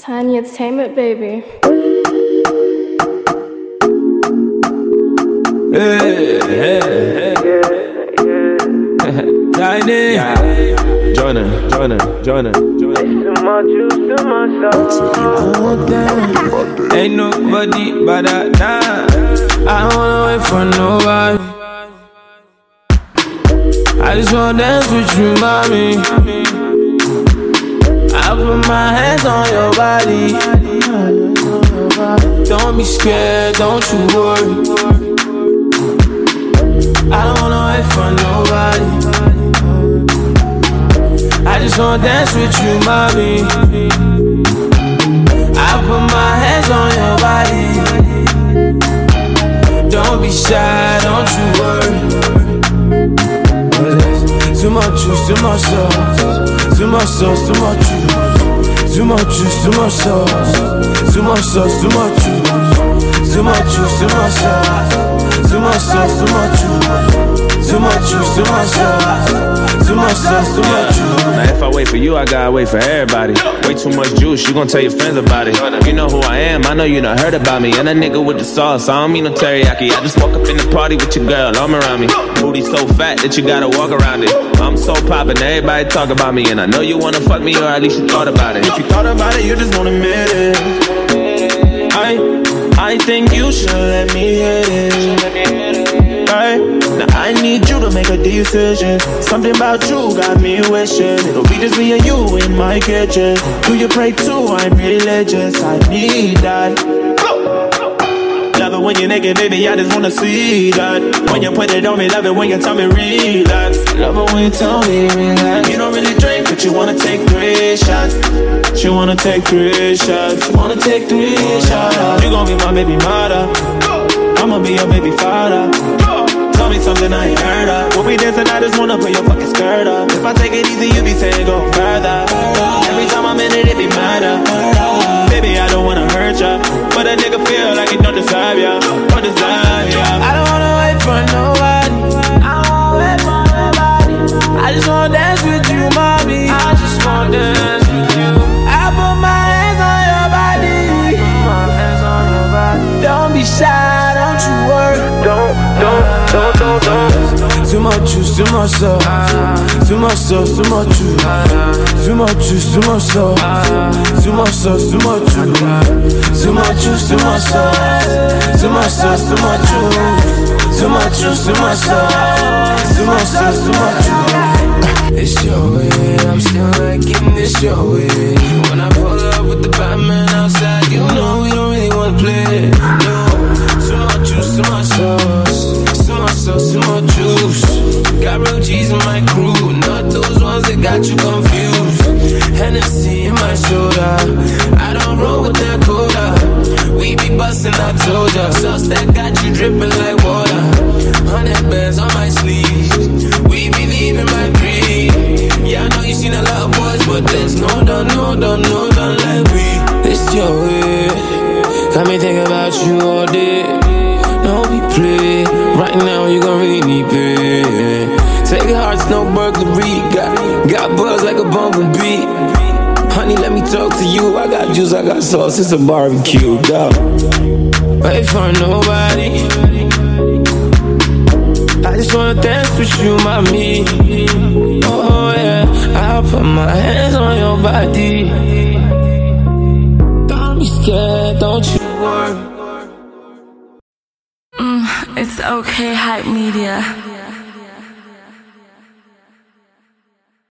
Tiny Entertainment, baby. Hey. Tiny. Join her. Oh, damn. Ain't nobody but that. I don't wanna wait for nobody. I just wanna dance with you, mommy. I put my hands on your body. Don't be scared, don't you worry. I don't wanna wait for nobody. I just wanna dance with you, mommy. I put my hands on your body. Don't be shy, don't you worry. Too much juice, too much sauce. Too much sauce, too much juice. Too much juice, too much sauce. Too much sauce, too much juice. Too much juice, too much sauce. Too much sauce, too much juice. Too much juice, too much sauce. Too much sauce, too much juice. Now if I wait for you, I gotta wait for everybody. Way too much juice, you gon' tell your friends about it. You know who I am, I know you done heard about me. And a nigga with the sauce, I don't mean no teriyaki. I just walk up in the party with your girl, arm around me. Booty so fat that you gotta walk around it. I'm so poppin', everybody talk about me. And I know you wanna fuck me, or at least you thought about it. If you thought about it, you just won't admit it. I think you should let me hit it. Right? Now I need you to make a decision. Something about you got me wishing it'll be just me and you in my kitchen. Do you pray too? I'm religious, I need that. Love it when you're naked, baby, I just wanna see that. When you put it on me, love it when you tell me relax. Love it when you tell me relax. You don't really drink, but you wanna take 3 shots. She wanna take 3 shots. Wanna take 3 shots. You gon' be my baby mother. I'ma be your baby father. Tell me something I ain't heard of. When we dancing, I just wanna put your fucking skirt up. If I take it easy, you be saying go further. Every time I'm in it be murder. Baby, I don't wanna hurt ya, but a nigga feel like he don't deserve ya. Don't deserve ya. I don't wanna wait for nobody. I just wanna dance with you, mommy. I just wanna dance with you. I put my hands on your body. Don't be shy, don't you worry. Don't. Too much juice, too much sauce. Too much sauce, too much juice. Too much juice, too much sauce. Too much sauce, too much juice. Too much juice, too much sauce. Too much sauce, too much juice. Too much juice, too much sauce. Too much sauce, too much juice. It's your way, I'm still liking this your way. When I pull up with the Batman outside, you know we don't really wanna play. No, too much juice, too much sauce. Too much sauce, too much juice. Got real G's in my crew, not those ones that got you confused. Hennessy in my shoulder, I don't roll with that cola. We be bustin', I told ya. Sauce that got you drippin' like water. 100 bands on my sleeves. We be leaving my dream. Yeah, I know you seen a lot of boys, but there's no done like we. It's your way, got me thinking about you all day. No be play, right now you gon' really need pay. Take hearts, no burglary. Got buzz like a bumblebee. Honey, let me talk to you. I got juice, I got sauce, it's a barbecue, dog. Wait for nobody. I just wanna dance with you, mommy. Oh yeah, I'll put my hands on your body. Don't be scared, don't you worry. It's okay, Hype Media.